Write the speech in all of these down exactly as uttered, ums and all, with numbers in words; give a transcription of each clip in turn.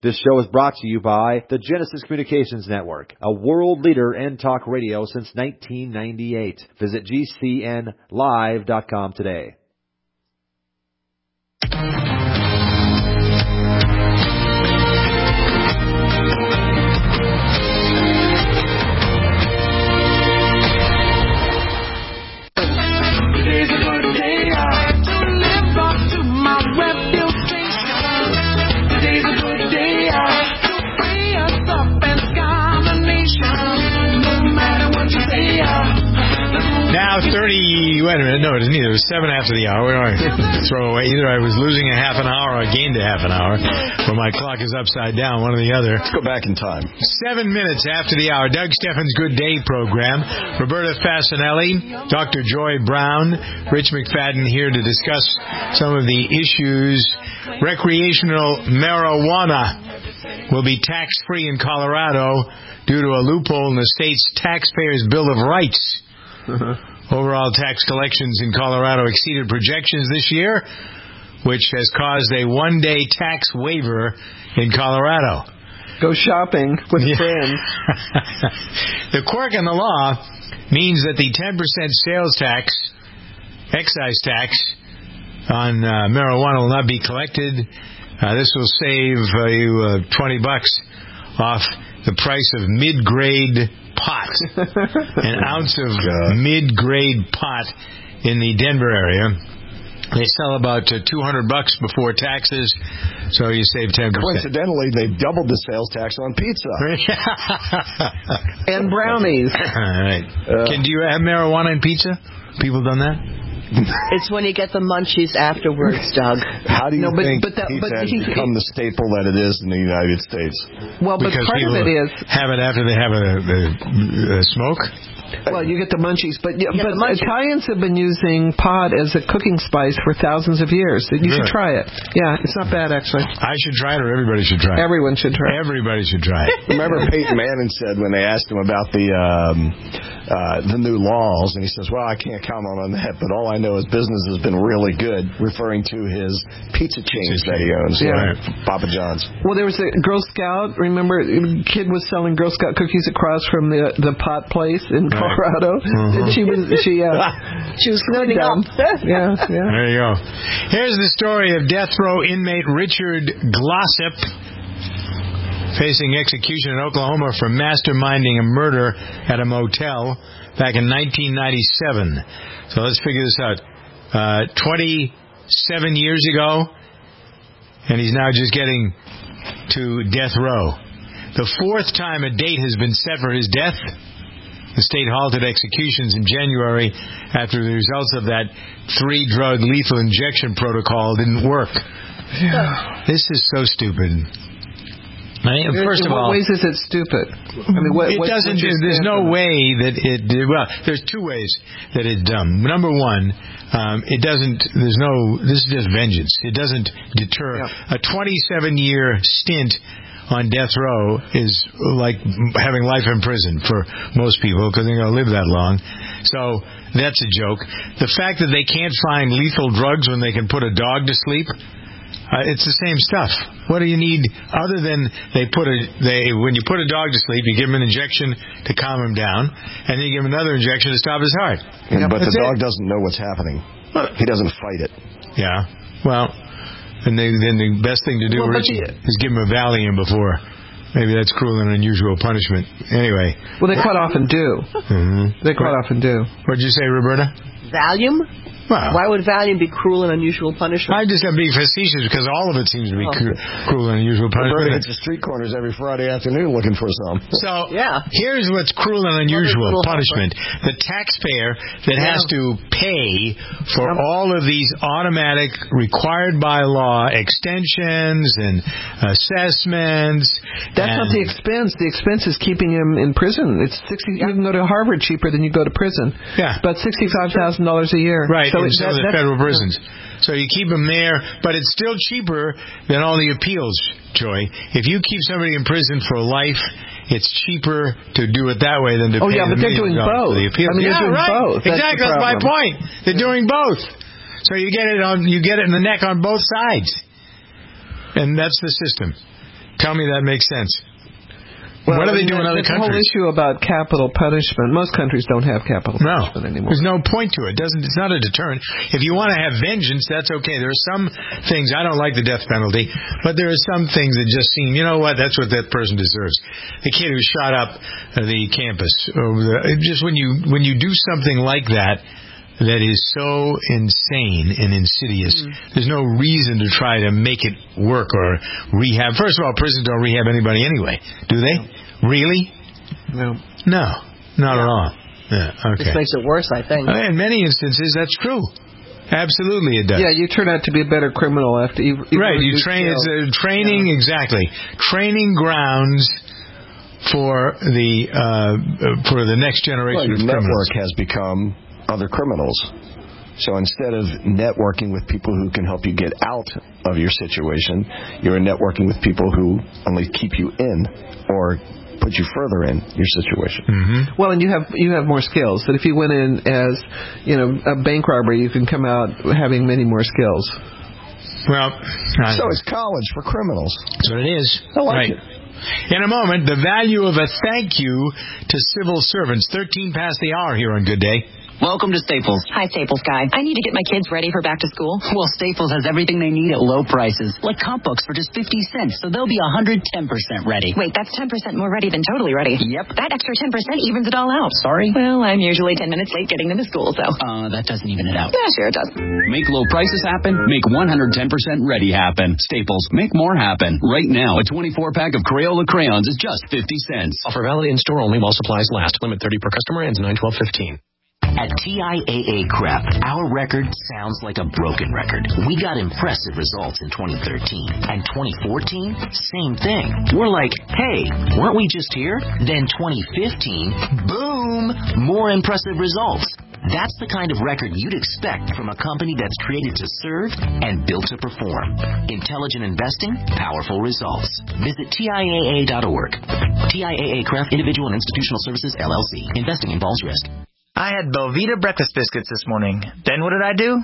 This show is brought to you by the Genesis Communications Network, a world leader in talk radio since nineteen ninety-eight. Visit G C N live dot com today. Now thirty, wait a minute, no, it isn't either. It was seven after the hour. I throw away. Either I was losing a half an hour or I gained a half an hour, or my clock is upside down, one or the other. Let's go back in time. Seven minutes after the hour. Doug Steffens' Good Day program. Roberta Fascinelli, Doctor Joy Brown, Rich McFadden here to discuss some of the issues. Recreational marijuana will be tax-free in Colorado due to a loophole in the state's Taxpayers' Bill of Rights. Overall tax collections in Colorado exceeded projections this year, which has caused a one-day tax waiver in Colorado. Go shopping with yeah. friends. The quirk in the law means that the ten percent sales tax, excise tax, on uh, marijuana will not be collected. Uh, this will save uh, you uh, twenty bucks off the price of mid-grade pot. An ounce of God. mid-grade pot in the Denver area. They sell about uh, two hundred bucks before taxes, so you save ten percent. Coincidentally, they've doubled the sales tax on pizza. And brownies. All right. Uh, Can, do you have marijuana in pizza? People done that? It's when you get the munchies afterwards, Doug. How do you no, but, think but that, pizza but has he, become the staple that it is in the United States? Well, but because part of it is... have it after they have a, a, a smoke? Well, you get the munchies, but yeah, but munchies. Italians have been using pot as a cooking spice for thousands of years. You really? should try it. Yeah, it's not bad, actually. I should try it, or everybody should try it? Everyone should try it. Everybody should try it. Remember Peyton Manning said when they asked him about the um, uh, the new laws, and he says, well, I can't comment on that, but all I know is business has been really good, referring to his pizza chains that he owns, yeah. Right, Papa John's. Well, there was a Girl Scout, remember, a kid was selling Girl Scout cookies across from the the pot place in Colorado. Right. Uh-huh. And she was she uh, she was cleaning up. yeah, yeah. There you go. Here's the story of death row inmate Richard Glossip, facing execution in Oklahoma for masterminding a murder at a motel back in nineteen ninety-seven. So let's figure this out. Uh, twenty-seven years ago, and he's now just getting to death row. The fourth time a date has been set for his death. The state halted executions in January after the results of that three-drug lethal injection protocol didn't work. Yeah. This is so stupid. I mean, first in of what all, ways is it stupid? I mean, what, it what, doesn't. There's no way that it. Well, there's two ways that it's dumb. Number one, um, it doesn't. There's no. This is just vengeance. It doesn't deter. Yeah. A twenty-seven year stint on death row is like having life in prison for most people because they're going to live that long. So that's a joke. The fact that they can't find lethal drugs when they can put a dog to sleep, uh, it's the same stuff. What do you need other than they put a they when you put a dog to sleep, you give him an injection to calm him down, and then you give him another injection to stop his heart. Yeah, but that's the dog it. doesn't know what's happening. He doesn't fight it. Yeah. Well. And they, then the best thing to do, well, Rich, is give him a Valium before. Maybe that's cruel and unusual punishment. Anyway. Well, they quite often do. Mm-hmm. They quite what, often do. What'd you say, Roberta? Valium? Well, why would Valium be cruel and unusual punishment? I just am being facetious because all of it seems to be oh. cru- cruel and unusual punishment. Roberta hits the street corners every Friday afternoon looking for some. So yeah. here's what's cruel and unusual punishment. Helper. The taxpayer that yeah. has to pay for yeah. all of these automatic, required by law extensions and assessments. That's and not the expense. The expense is keeping him in prison. It's sixty. Yeah. You can go to Harvard cheaper than you go to prison. Yeah. About sixty-five thousand dollars a year. Right. So in some of the federal prisons. So you keep them there, but it's still cheaper than all the appeals, Joy. If you keep somebody in prison for life, it's cheaper to do it that way than to oh, pay yeah, the but they're doing both. The appeals. I mean, yeah, they're doing right. both. That's exactly. That's my point. They're doing both. So you get it on, you get it in the neck on both sides, and that's the system. Tell me that makes sense. Well, what do they I mean, do in other the countries? The whole issue about capital punishment. Most countries don't have capital no. punishment anymore. There's no point to it. Doesn't It's not a deterrent. If you want to have vengeance, that's okay. There are some things, I don't like the death penalty, but there are some things that just seem, you know what, that's what that person deserves. The kid who shot up the campus. Over the, just when you when you do something like that, that is so insane and insidious, mm. there's no reason to try to make it work or rehab. First of all, prisons don't rehab anybody anyway, do they? No. Really? No. No, not yeah. at all. Yeah, okay. This makes it worse, I think. In many instances, that's true. Absolutely, it does. Yeah, you turn out to be a better criminal after you. you right, you train. It's a training, yeah. exactly. Training grounds for the uh, for the next generation well, of criminals. Network has become other criminals. So instead of networking with people who can help you get out of your situation, you're networking with people who only keep you in or put you further in your situation. Mm-hmm. Well, and you have you have more skills. That if you went in as, you know, a bank robber, you can come out having many more skills. Well, I so it's college for criminals. That's what it is. I like right. it. In a moment, the value of a thank you to civil servants. thirteen past the hour here on Good Day. Welcome to Staples. Hi, Staples guy. I need to get my kids ready for back to school. Well, Staples has everything they need at low prices, like comp books for just fifty cents, so they'll be one hundred ten percent ready. Wait, that's ten percent more ready than totally ready. Yep. That extra ten percent evens it all out. Sorry? Well, I'm usually ten minutes late getting them to school, so. Uh, that doesn't even it out. Yeah, sure it does. Make low prices happen. Make one hundred ten percent ready happen. Staples, make more happen. Right now, a twenty-four pack of Crayola crayons is just fifty cents. Offer valid in store only while supplies last. Limit thirty per customer. Ends nine twelve fifteen. At T I A A Crep, our record sounds like a broken record. We got impressive results in twenty thirteen. And twenty fourteen, same thing. We're like, hey, weren't we just here? Then twenty fifteen, boom, more impressive results. That's the kind of record you'd expect from a company that's created to serve and built to perform. Intelligent investing, powerful results. Visit T I A A dot org. T I A A Crep, Individual and Institutional Services, L L C. Investing involves risk. I had Belvita breakfast biscuits this morning. Then what did I do?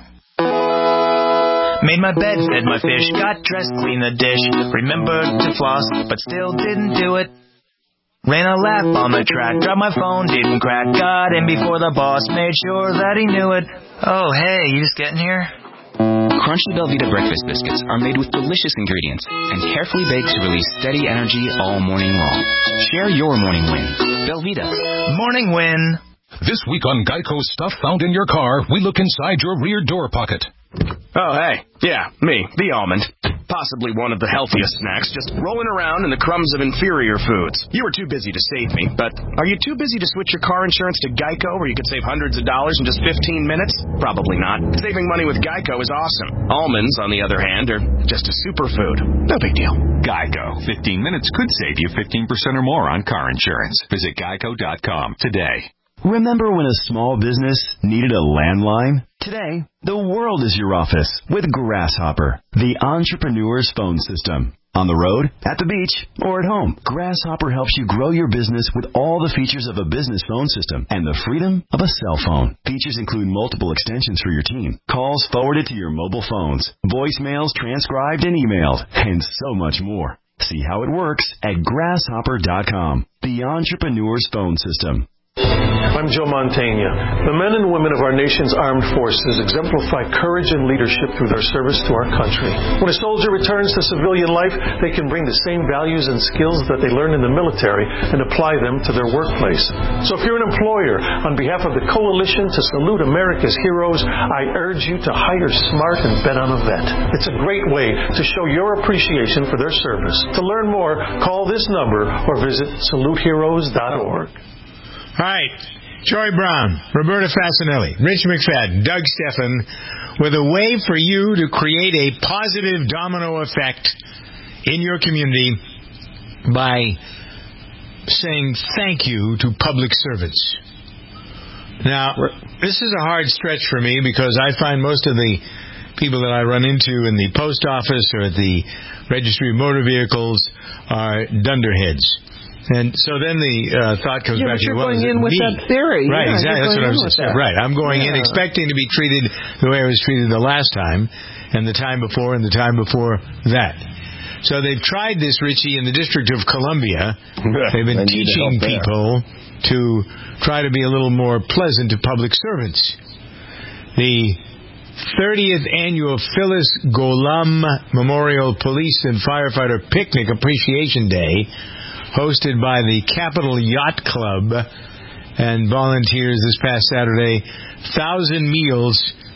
Made my bed, fed my fish, got dressed, cleaned the dish, remembered to floss, but still didn't do it. Ran a lap on the track, dropped my phone, didn't crack, got in before the boss, made sure that he knew it. Oh, hey, you just getting here? Crunchy Belvita breakfast biscuits are made with delicious ingredients and carefully baked to release steady energy all morning long. Share your morning win. Belvita. Morning win. This week on Geico's Stuff Found in Your Car, we look inside your rear door pocket. Oh, hey. Yeah, me, the almond. Possibly one of the healthiest snacks, just rolling around in the crumbs of inferior foods. You were too busy to save me, but are you too busy to switch your car insurance to Geico where you could save hundreds of dollars in just fifteen minutes? Probably not. Saving money with Geico is awesome. Almonds, on the other hand, are just a superfood. No big deal. Geico. fifteen minutes could save you fifteen percent or more on car insurance. Visit geico dot com today. Remember when a small business needed a landline? Today, the world is your office with Grasshopper, the entrepreneur's phone system. On the road, at the beach, or at home, Grasshopper helps you grow your business with all the features of a business phone system and the freedom of a cell phone. Features include multiple extensions for your team, calls forwarded to your mobile phones, voicemails transcribed and emailed, and so much more. See how it works at grasshopper dot com, the entrepreneur's phone system. I'm Joe Mantegna. The men and women of our nation's armed forces exemplify courage and leadership through their service to our country. When a soldier returns to civilian life, they can bring the same values and skills that they learned in the military and apply them to their workplace. So if you're an employer, on behalf of the Coalition to Salute America's Heroes, I urge you to hire smart and bet on a vet. It's a great way to show your appreciation for their service. To learn more, call this number or visit salute heroes dot org. All right, Joy Brown, Roberta Fasanelli, Rich McFadden, Doug Steffen, with a way for you to create a positive domino effect in your community by saying thank you to public servants. Now, this is a hard stretch for me because I find most of the people that I run into in the post office or at the registry of motor vehicles are dunderheads. And so then the uh, thought comes yeah, back but to you're well, going in with me? that theory. Right, yeah, exactly. That's what I was saying. Right. I'm going yeah. in expecting to be treated the way I was treated the last time, and the time before, and the time before that. So they've tried this, Richie, in the District of Columbia. They've been They need teaching help there. people to try to be a little more pleasant to public servants. The thirtieth Annual Phyllis Golam Memorial Police and Firefighter Picnic Appreciation Day, hosted by the Capitol Yacht Club and volunteers this past Saturday. Thousand meals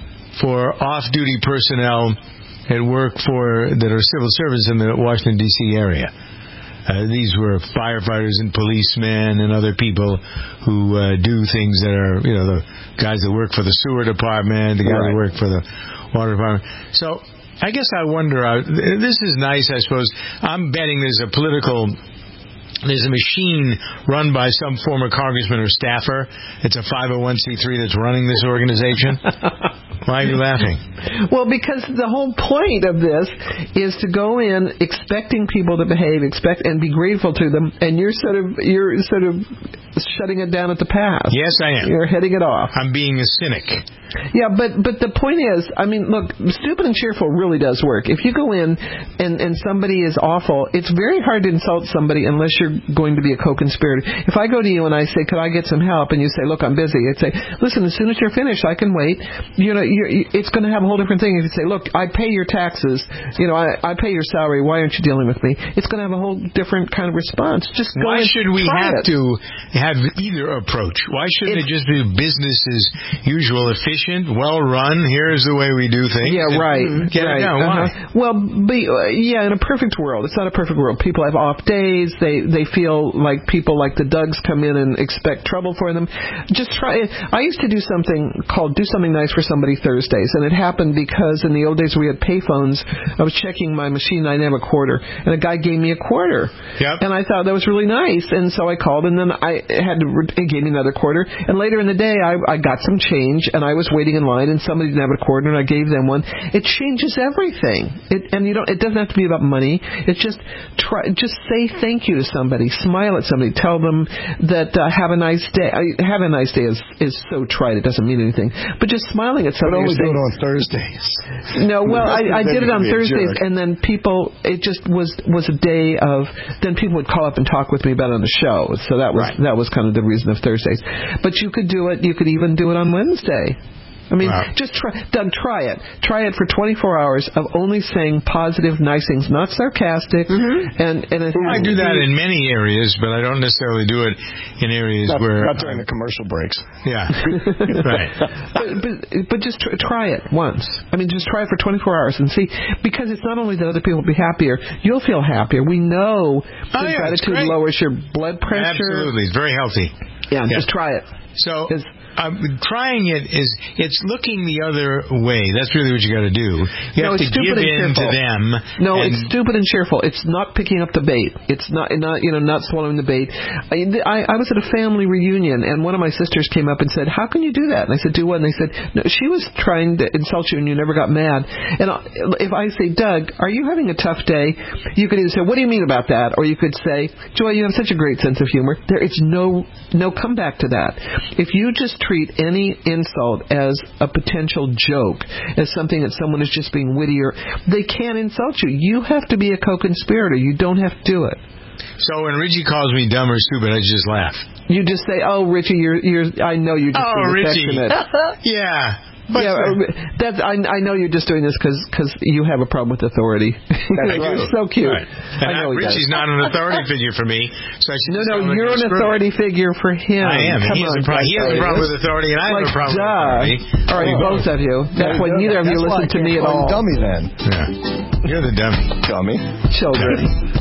for off-duty personnel at work for that are civil servants in the Washington, D C area. Uh, these were firefighters and policemen and other people who uh, do things that are, you know, the guys that work for the sewer department, the guys Right. that work for the water department. So I guess I wonder, uh, this is nice, I suppose. I'm betting there's a political... There's a machine run by some former congressman or staffer. It's a five oh one c three that's running this organization. Why are you laughing? Well, because the whole point of this is to go in expecting people to behave, expect and be grateful to them, and you're sort of you're sort of shutting it down at the pass. Yes, I am. You're heading it off. I'm being a cynic. Yeah, but but the point is, I mean, look, stupid and cheerful really does work. If you go in and and somebody is awful, it's very hard to insult somebody unless you're going to be a co-conspirator. If I go to you and I say, "Could I get some help?" and you say, "Look, I'm busy," I'd say, "Listen, as soon as you're finished, I can wait." You know, you're, it's going to have a whole different thing if you say, "Look, I pay your taxes. You know, I, I pay your salary. Why aren't you dealing with me?" It's going to have a whole different kind of response. Just go Why and should we try have it. to have either approach? Why shouldn't it, just be business as usual, efficient, well run? Here's the way we do things. Yeah, and right. Get right. it done. Why? Uh-huh. Well, be, uh, yeah, in a perfect world. It's not a perfect world. People have off days. They they feel like people like the Dougs come in and expect trouble for them. Just try. I used to do something called Do Something Nice for Somebody Thursdays, and it happened because in the old days we had payphones. I was checking my machine. I didn't have a quarter, and a guy gave me a quarter. Yep. And I thought that was really nice, and so I called, and then I had to. He gave me another quarter, and later in the day I, I got some change, and I was waiting in line, and somebody didn't have a quarter, and I gave them one. It changes everything. It, and you don't. It doesn't have to be about money. It's just try. Just say thank you to somebody. Smile at somebody. Tell them that uh, have a nice day. I, have a nice day is is so trite. It doesn't mean anything. But just smiling at But somebody. only do saying, it on Thursdays. No, well, I, I Then did it you on can be a Thursdays, jerk. and then people. It just was was a day of. Then people would call up and talk with me about it on the show. So that was Right. that was kind of the reason of Thursdays. But you could do it. You could even do it on Wednesday. I mean, Wow. just try, Doug, try it. Try it for twenty-four hours of only saying positive, nice things, not sarcastic. Mm-hmm. And, and it I do that in many areas, but I don't necessarily do it in areas Not, where... not during the commercial breaks. Yeah, right. but, but, but just tr- try it once. I mean, just try it for twenty-four hours and see. Because it's not only that other people will be happier, you'll feel happier. We know Oh, that yeah, it's gratitude great. lowers your blood pressure. Absolutely. It's very healthy. Yeah, Yeah. just try it. So... Um, trying it is, it's looking the other way. That's really what you got to do. You no, have it's to give stupid and in cheerful. to them. No, and it's stupid and cheerful. It's not picking up the bait. It's not, not you know, not swallowing the bait. I, I, I was at a family reunion, and one of my sisters came up and said, "How can you do that?" And I said, "Do what?" And they said, "No, she was trying to insult you, and you never got mad." And if I say, "Doug, are you having a tough day?" You could either say, "What do you mean about that?" Or you could say, "Joy, you have such a great sense of humor." There is no no comeback to that. If you just treat any insult as a potential joke, as something that someone is just being witty, or they can't insult you. You have to be a co-conspirator. You don't have to do it. So when Richie calls me dumb or stupid, I just laugh. You just say, "Oh, Richie, you're you're." I know you're just Oh, being Richie. affectionate. Yeah. But yeah, that's. I, I know you're just doing this because you have a problem with authority. That's You're so cute. Right. And I know he Richie's does. not an authority figure for me, so I should No, just no, tell him you're to an screw authority figure for him. I am. Come He has, on, a pro- he has a problem with authority, and I like, have a problem duh. with authority. All right, Oh. both of you. That's why neither of you That's why listen to I me at can't call all. him dummy then. Yeah. You're the dummy. Dummy. Children.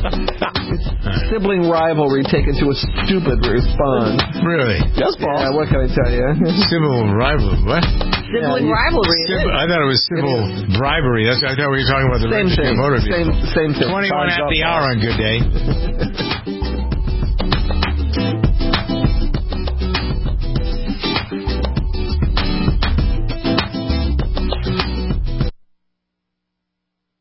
Sibling rivalry taken to a stupid response. Really? Yes, boss. Yeah, what can I tell you? Civil rivalry. What? Sibling Yeah, you- rivalry. it Civil, is. I thought it was civil bribery. That's I thought we were talking about the Same registry thing. of motor vehicle. Same, same thing. Twenty-one Time's at up, the boss. hour on Good Day.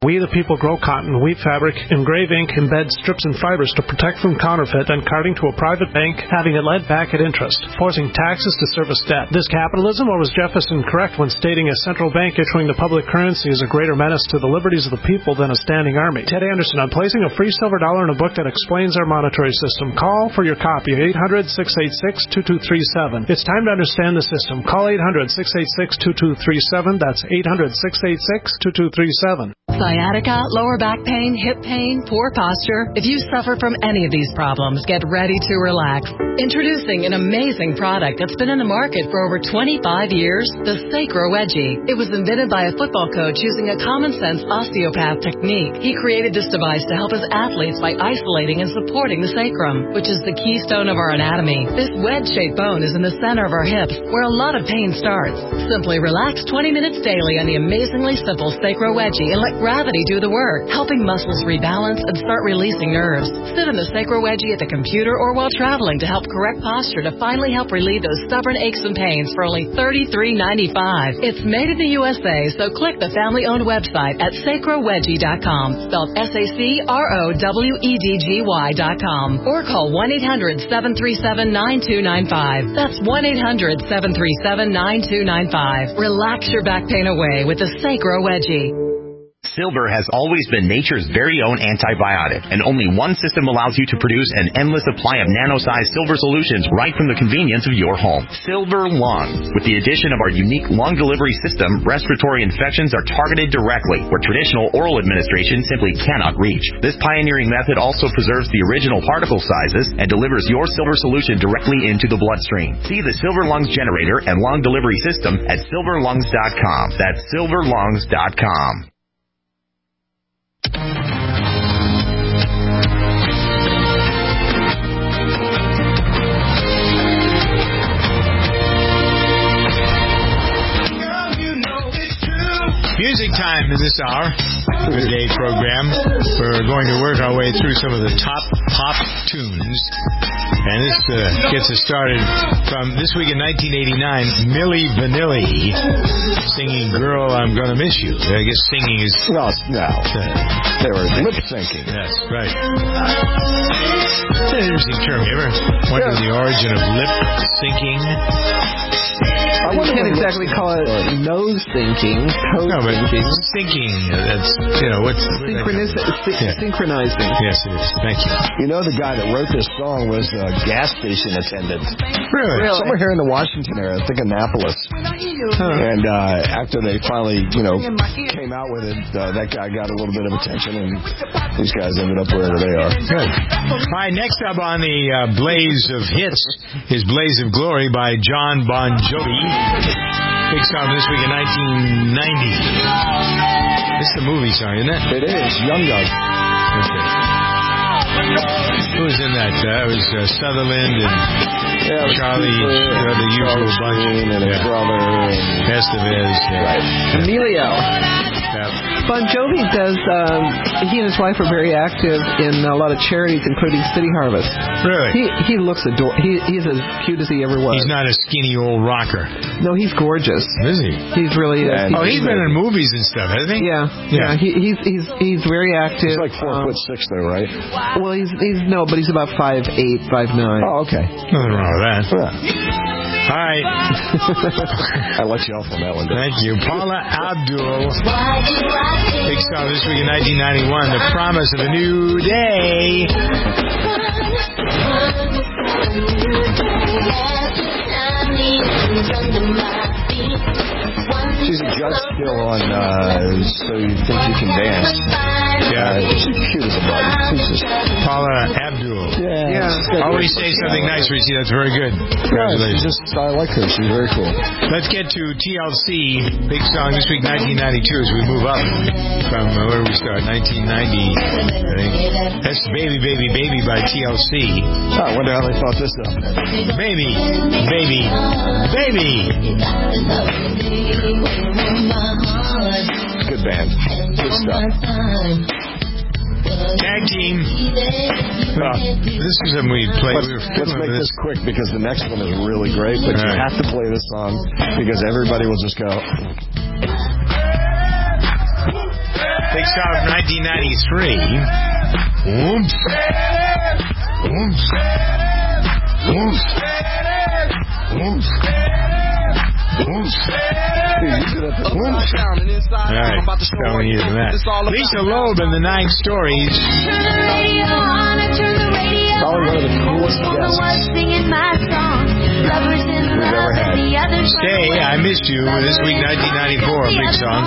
We the people grow cotton, weave fabric, engrave ink, embed strips and fibers to protect from counterfeit and carting to a private bank, having it lent back at interest, forcing taxes to service debt. This capitalism, or was Jefferson correct when stating a central bank issuing the public currency is a greater menace to the liberties of the people than a standing army? Ted Anderson on placing a free silver dollar in a book that explains our monetary system. Call for your copy, eight hundred, six eight six, two two three seven. It's time to understand the system. Call eight hundred, six eight six, two two three seven. That's eight hundred, six eight six, two two three seven. Sciatica, lower back pain, hip pain, poor posture. If you suffer from any of these problems, get ready to relax. Introducing an amazing product that's been in the market for over twenty-five years, the Sacro Wedgie. It was invented by a football coach using a common-sense osteopath technique. He created this device to help his athletes by isolating and supporting the sacrum, which is the keystone of our anatomy. This wedge-shaped bone is in the center of our hips, where a lot of pain starts. Simply relax twenty minutes daily on the amazingly simple Sacro Wedgie and let gravity do the work, helping muscles rebalance and start releasing nerves. Sit in the Sacro Wedgie at the computer or while traveling to help correct posture to finally help relieve those stubborn aches and pains for only thirty-three ninety-five. It's made in the U S A, so click the family-owned website at sacro wedgie dot com, spelled S A C R O W E D G Y dot com, or call one eight hundred, seven three seven, nine two nine five. That's one eight hundred, seven three seven, nine two nine five. Relax your back pain away with the Sacro Wedgie. Silver has always been nature's very own antibiotic, and only one system allows you to produce an endless supply of nano-sized silver solutions right from the convenience of your home. Silver Lung. With the addition of our unique lung delivery system, respiratory infections are targeted directly, where traditional oral administration simply cannot reach. This pioneering method also preserves the original particle sizes and delivers your silver solution directly into the bloodstream. See the Silver Lungs generator and lung delivery system at silver lungs dot com. That's silver lungs dot com. Music time in this hour, the day program. We're going to work our way through some of the top pop tunes. And this uh, gets us started from this week in nineteen eighty-nine, Milli Vanilli singing Girl, I'm Gonna Miss You. I guess singing is... Well, no. They were lip syncing. Yes, right. It's an interesting term. You ever wonder yeah. the origin of lip syncing? I you can't exactly call it nose syncing, toe no, but syncing. Syncing, that's, you know, what's... Synchroniz- sy- yeah. Synchronizing. Yes, it is. Thank you. You know, the guy that wrote this song was a gas station attendant. Really? really? Somewhere here in the Washington area, I think Annapolis. Huh. And uh, after they finally, you know, came out with it, uh, that guy got a little bit of attention, and these guys ended up wherever they are. Good. All right, next up on the uh, Blaze of Hits is Blaze of Glory by John Bon Jovi. Big song this week in nineteen ninety. This is the movie song, isn't it? It is. Young Young. Okay. Who was in that? That uh, was uh, Sutherland and yeah, Charlie, uh, the usual bunch. And his yeah. brother. And Estevez. Yeah. Right. Yeah. Emilio. Yeah. Bon Jovi does, um, he and his wife are very active in a lot of charities, including City Harvest. Really? He he looks adorable. He, he's as cute as he ever was. He's not a skinny old rocker. No, he's gorgeous. Is he? He's really... Yeah, uh, oh, he's been in movies and stuff, hasn't he? Yeah. Yeah. yeah he, he's he's he's very active. He's like four um, foot six, though, right? Well, he's he's no, but he's about five eight, five nine. Oh, okay. Nothing wrong with that. Yeah. All right. I let you off on that one. Thank you. Paula Abdul. Big song this week in nineteen ninety-one, The Promise of a New Day. She's a judge still on uh, So You Think You Can Dance. Yeah. Uh, she's cute as a bug. She's just... Paula Abdul. Yeah. yeah. Always say something nice, Richie. That's very good. Congratulations. Yeah, just, I like her. She's very cool. Let's get to T L C. Big song this week, nineteen ninety-two, as we move up from uh, where do we start? nineteen ninety, I think. That's Baby, Baby, Baby by T L C. Oh, I wonder how they thought this up. Baby, baby, baby. Good band. Good stuff. Tag team. Uh, this is something we play. Let's, we let's make this. this quick because the next one is really great, but All you right. have to play this song because everybody will just go. Big big star of nineteen ninety-three. Oops. Oops. Oops. Oops. Oops. All right, don't use that. Lisa Loeb and the Nine Stories. Probably one of the coolest guests we've ever had. Stay, I Missed You, This Week nineteen ninety-four, a big song.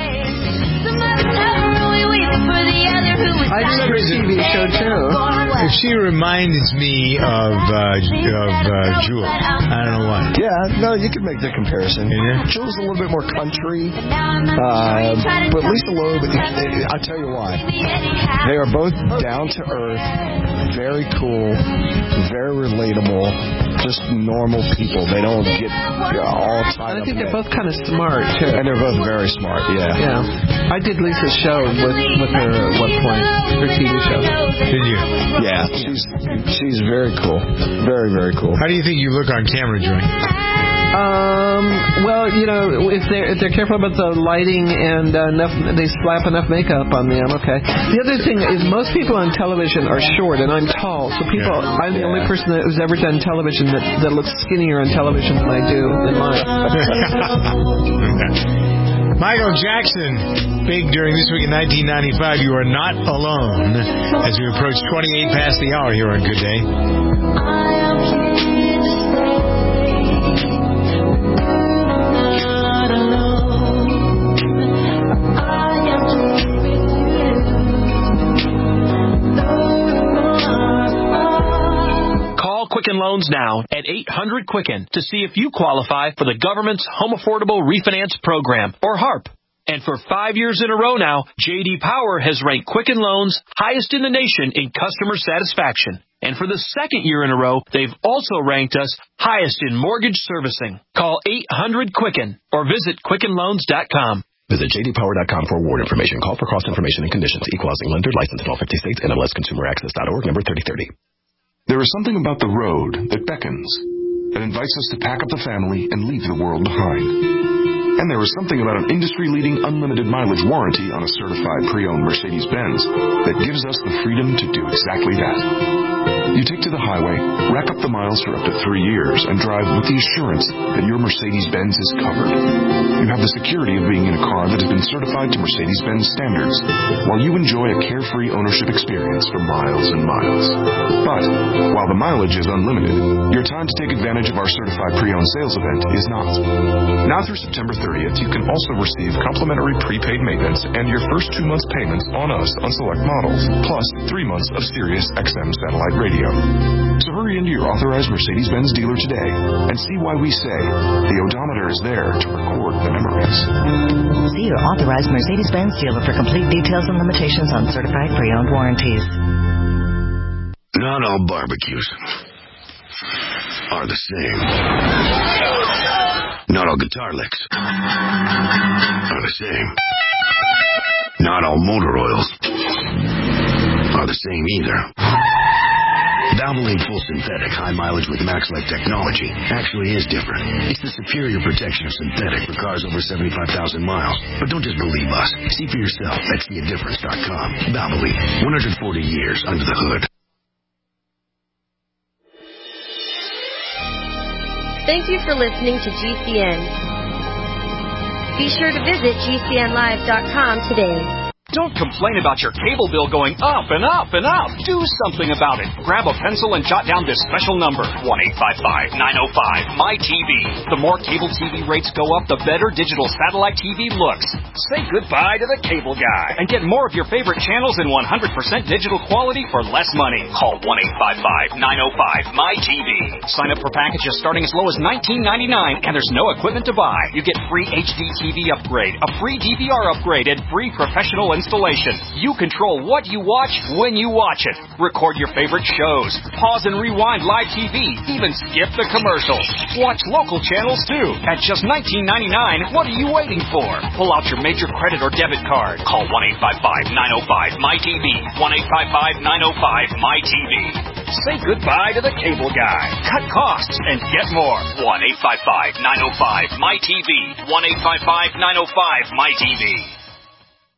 I did her T V show too. If she reminds me of uh, of uh, Jewel, I don't know why. Yeah, no, you could make the comparison. Yeah. Jewel's a little bit more country, uh, but Lisa Loeb, I'll tell you why. They are both down to earth, very cool, very relatable, just normal people. They don't get all tied up. I think they're both kind of smart too. And they're both very smart. Yeah. Yeah. I did Lisa's show with with her at one point, her T V show. Did you? Yeah, she's she's very cool, very very cool. How do you think you look on camera, Joy? Um. Well, you know, if they're if they're careful about the lighting and uh, enough, they slap enough makeup on me, I'm okay. The other thing is, most people on television are short, and I'm tall, so people. Yeah. I'm the yeah. only person that has ever done television that that looks skinnier on television than I do in life. Michael Jackson, big during This Week in nineteen ninety-five. You are not alone. As we approach twenty-eight past the hour here on Good Day. Quicken Loans now at eight hundred Quicken to see if you qualify for the government's Home Affordable Refinance Program, or HARP. And for five years in a row now, J D Power has ranked Quicken Loans highest in the nation in customer satisfaction. And for the second year in a row, they've also ranked us highest in mortgage servicing. Call eight hundred Quicken or visit Quicken Loans dot com. Visit J D Power dot com for award information. Call for cost information and conditions. Equal housing lender, licensed in all fifty states, N M L S Consumer Access dot org, number thirty thirty. There is something about the road that beckons, that invites us to pack up the family and leave the world behind. And there is something about an industry-leading unlimited mileage warranty on a certified pre-owned Mercedes-Benz that gives us the freedom to do exactly that. You take to the highway, rack up the miles for up to three years, and drive with the assurance that your Mercedes-Benz is covered. You have the security of being in a car that has been certified to Mercedes-Benz standards, while you enjoy a carefree ownership experience for miles and miles. But while the mileage is unlimited, your time to take advantage of our certified pre-owned sales event is not. Now through September thirtieth, you can also receive complimentary prepaid maintenance and your first two months payments on us on select models, plus three months of Sirius X M satellite radio. So hurry into your authorized Mercedes-Benz dealer today and see why we say the odometer is there to record the memories. See your authorized Mercedes-Benz dealer for complete details and limitations on certified pre-owned warranties. Not all barbecues are the same. Not all guitar licks are the same. Not all motor oils are the same either. Valvoline Full Synthetic High Mileage with MaxLife technology actually is different. It's the superior protection of synthetic for cars over seventy-five thousand miles. But don't just believe us. See for yourself at see a difference dot com. Valvoline, one hundred forty years under the hood. Thank you for listening to G C N. Be sure to visit G C N live dot com today. Don't complain about your cable bill going up and up and up. Do something about it. Grab a pencil and jot down this special number, one eight five five, nine oh five, M Y T V. The more cable T V rates go up, the better digital satellite T V looks. Say goodbye to the cable guy and get more of your favorite channels in one hundred percent digital quality for less money. Call one eight five five, nine oh five, M Y T V. Sign up for packages starting as low as nineteen ninety-nine, and there's no equipment to buy. You get free H D T V upgrade, a free D V R upgrade, and free professional installation. You control what you watch when you watch it. Record your favorite shows. Pause and rewind live T V. Even skip the commercials. Watch local channels too. At just nineteen ninety-nine, what are you waiting for? Pull out your major credit or debit card. Call one eight five five, nine oh five, M Y T V. one eight five five, nine oh five, M Y T V. Say goodbye to the cable guy. Cut costs and get more. one eight five five, nine oh five, M Y T V. one eight five five, nine oh five, M Y T V.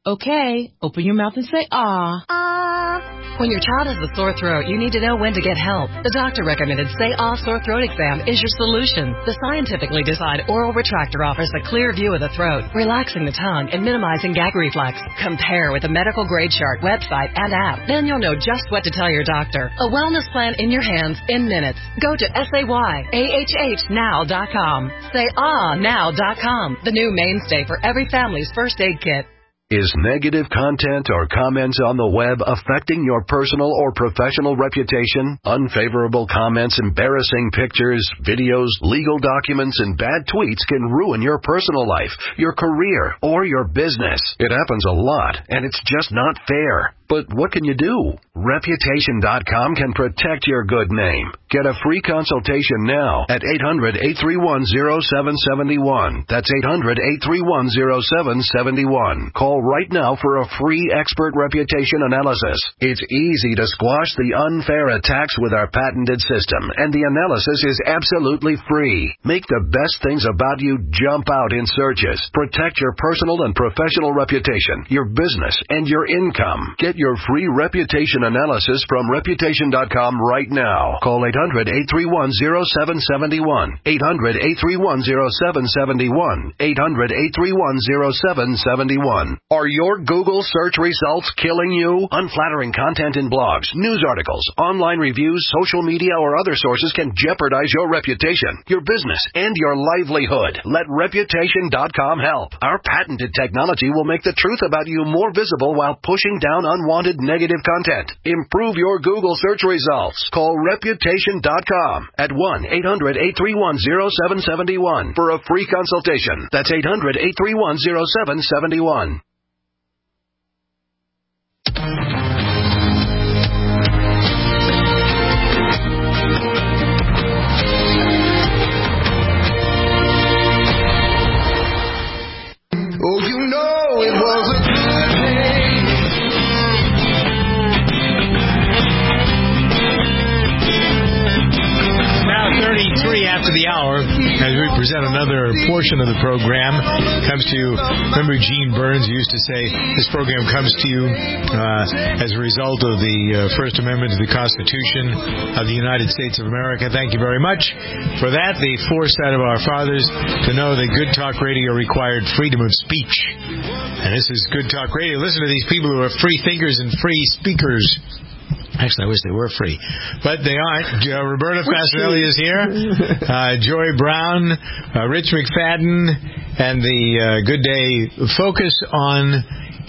Okay, open your mouth and say ah. Ah. When your child has a sore throat, you need to know when to get help. The doctor recommended Say Ah Sore Throat Exam is your solution. The scientifically designed oral retractor offers a clear view of the throat, relaxing the tongue and minimizing gag reflex. Compare with the medical grade chart website and app. Then you'll know just what to tell your doctor. A wellness plan in your hands in minutes. Go to S A Y A H H now dot com. Say ah now dot com. The new mainstay for every family's first aid kit. Is negative content or comments on the web affecting your personal or professional reputation? Unfavorable comments, embarrassing pictures, videos, legal documents, and bad tweets can ruin your personal life, your career, or your business. It happens a lot, and it's just not fair. But what can you do? Reputation dot com can protect your good name. Get a free consultation now at eight hundred, eight three one, zero seven seven one. That's eight hundred, eight three one, zero seven seven one. Call right now for a free expert reputation analysis. It's easy to squash the unfair attacks with our patented system, and the analysis is absolutely free. Make the best things about you jump out in searches. Protect your personal and professional reputation, your business, and your income. Get your free reputation analysis from Reputation dot com right now. Call eight hundred, eight three one, zero seven seven one. eight hundred, eight three one, zero seven seven one. eight hundred, eight three one, zero seven seven one. Are your Google search results killing you? Unflattering content in blogs, news articles, online reviews, social media, or other sources can jeopardize your reputation, your business, and your livelihood. Let Reputation dot com help. Our patented technology will make the truth about you more visible while pushing down unwanted negative content. Improve your Google search results. Call Reputation dot com at one eight hundred, eight three one, zero seven seven one for a free consultation. That's eight hundred, eight three one, zero seven seven one. Oh, you know it was a good day. Now thirty-three after the hour, as we present another portion of the program. Comes to you, remember Gene Burns used to say, this program comes to you uh, as a result of the uh, First Amendment to the Constitution of the United States of America. Thank you very much for that, the foresight of our fathers to know that Good Talk Radio required freedom of speech. And this is Good Talk Radio. Listen to these people who are free thinkers and free speakers. Actually, I wish they were free, but they aren't. Uh, Roberta Fasinelli is here, uh, Joy Brown, uh, Rich McFadden, and the uh, Good Day focus on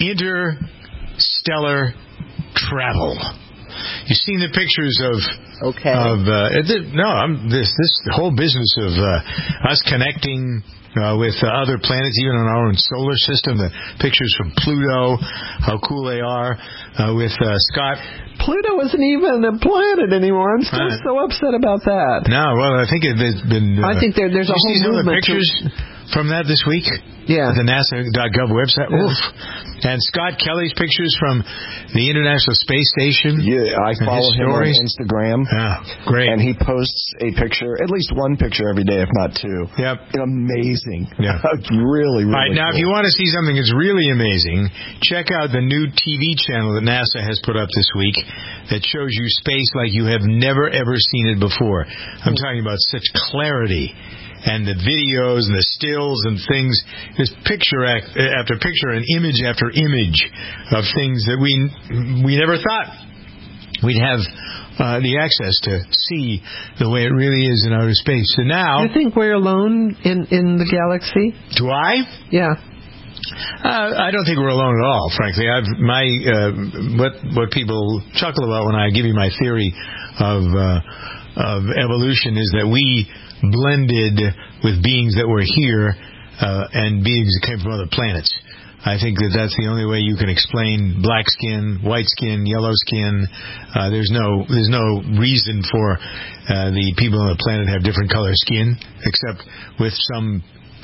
interstellar travel. You've seen the pictures of okay. of uh, no, I'm this this whole business of uh, us connecting. Uh, with uh, other planets, even on our own solar system, the pictures from Pluto, how cool they are, uh, with uh, Scott. Pluto isn't even a planet anymore. I'm still uh, so upset about that. No, well, I think it, it's been... Uh, I think there, there's a whole movement. You see some of the pictures to... from that this week? Yeah. The NASA dot gov website. Yeah. Oof. And Scott Kelly's pictures from the International Space Station. Yeah, I follow him on Instagram. Yeah, great. And he posts a picture, at least one picture every day, if not two. Yep. Amazing. Yeah. It's really, really All right, now cool. if you want to see something that's really amazing, check out the new T V channel that NASA has put up this week that shows you space like you have never, ever seen it before. I'm talking about such clarity. And the videos and the stills and things, just picture after picture and image after image of things that we we never thought we'd have uh, the access to see the way it really is in outer space. So now, do you think we're alone in, in the galaxy? Do I? Yeah. Uh, I don't think we're alone at all, frankly. I've my uh, what what people chuckle about when I give you my theory of uh, of evolution is that we blended with beings that were here uh, and beings that came from other planets. I think that that's the only way you can explain black skin, white skin, yellow skin. Uh, there's no there's no reason for uh, the people on the planet to have different color skin, except with some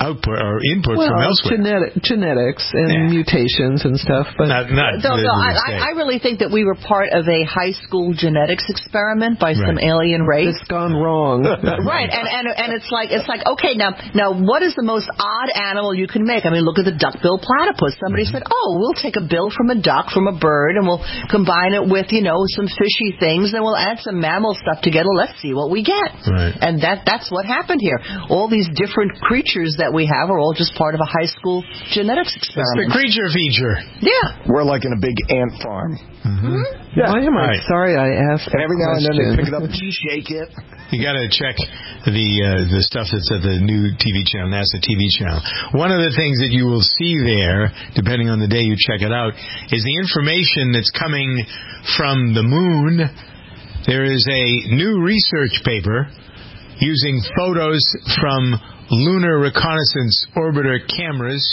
output or input well, from elsewhere. Genetic, genetics and yeah. mutations and stuff. But not, not no, no, I, I really think that we were part of a high school genetics experiment by right. some alien race. It's gone wrong. Right, and, and and it's like it's like okay, now now what is the most odd animal you can make? I mean, look at the duck-billed platypus. Somebody mm-hmm. said, oh, we'll take a bill from a duck, from a bird, and we'll combine it with you know some fishy things, and we'll add some mammal stuff together. Let's see what we get. Right. And that that's what happened here. All these different creatures that we have are all just part of a high school genetics experiment. It's the creature feature. Yeah. We're like in a big ant farm. Mm-hmm. Yeah. Why am I right. sorry I asked And every now question. and then they pick it up and shake it. You got to check the uh, the stuff that's at the new T V channel, NASA T V channel. One of the things that you will see there, depending on the day you check it out, is the information that's coming from the moon. There is a new research paper using photos from Lunar Reconnaissance Orbiter cameras,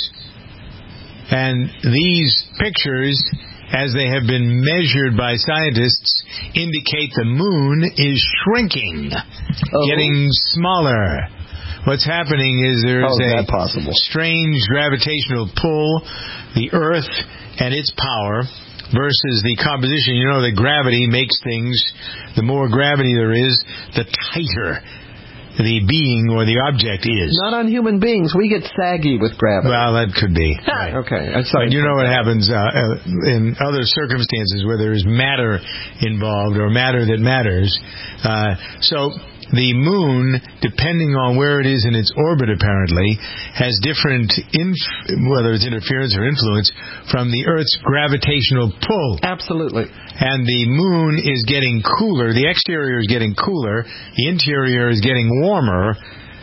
and these pictures, as they have been measured by scientists, indicate the moon is shrinking, oh. getting smaller. What's happening is there's How is a that possible? strange gravitational pull, the Earth and its power, versus the composition. You know that gravity makes things, the more gravity there is, the tighter the being or the object is. Not on human beings. We get saggy with gravity. Well, that could be. Right. Okay. I'm sorry. But you know what happens uh, uh, in other circumstances where there is matter involved or matter that matters. Uh, so the moon, depending on where it is in its orbit, apparently, has different, inf- whether it's interference or influence, from the Earth's gravitational pull. Absolutely. And the moon is getting cooler. The exterior is getting cooler. The interior is getting warmer.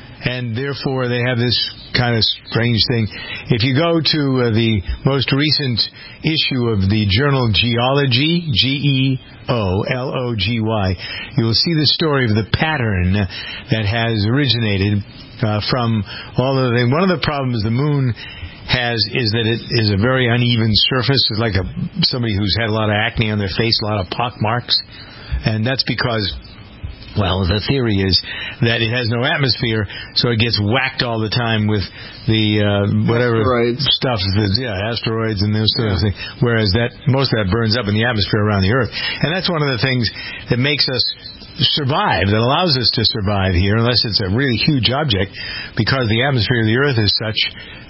And therefore, they have this kind of strange thing. If you go to uh, the most recent issue of the journal Geology, G E O L O G Y, you will see the story of the pattern that has originated uh, from all of the... One of the problems the moon has is that it is a very uneven surface. It's like a somebody who's had a lot of acne on their face, a lot of pock marks. And that's because, well, the theory is that it has no atmosphere, so it gets whacked all the time with the uh, whatever asteroids. stuff, yeah, asteroids and those sort of things. Whereas that most of that burns up in the atmosphere around the Earth. And that's one of the things that makes us survive, that allows us to survive here, unless it's a really huge object, because the atmosphere of the Earth is such,